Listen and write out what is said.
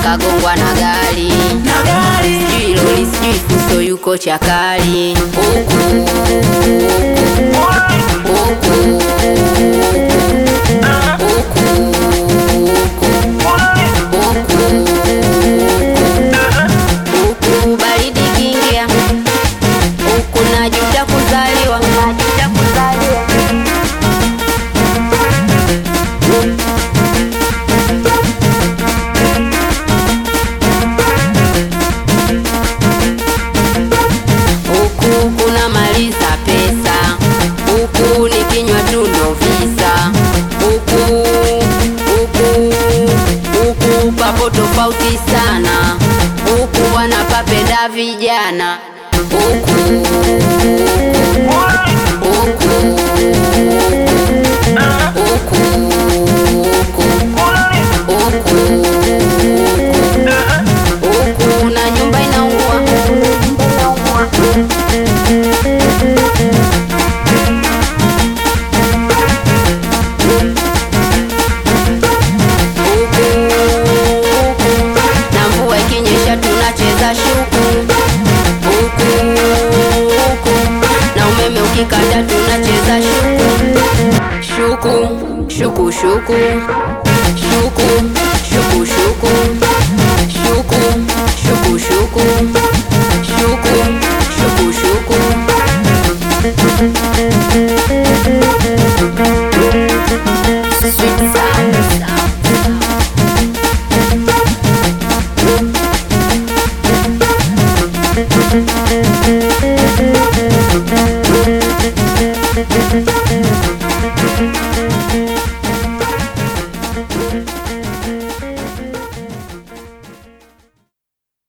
kagongwa na gari, sijui lori sijui fuso yuko chakali. Huku baridi kingia, huku najuta kuzaliwa. Huku kuna maliza pesa, huku nikinywa tu ndo visa. Huku papo tofauti sana, huku wanapapenda vijana. Huku na nyumba inaungua. Na mvua ikinyesha tunacheza shuku. Na umeme ukikata tunacheza shuku. Shuku shuku shuku shuku shuku shuku shuku shuku shuku shuku shuku. Sweet sound.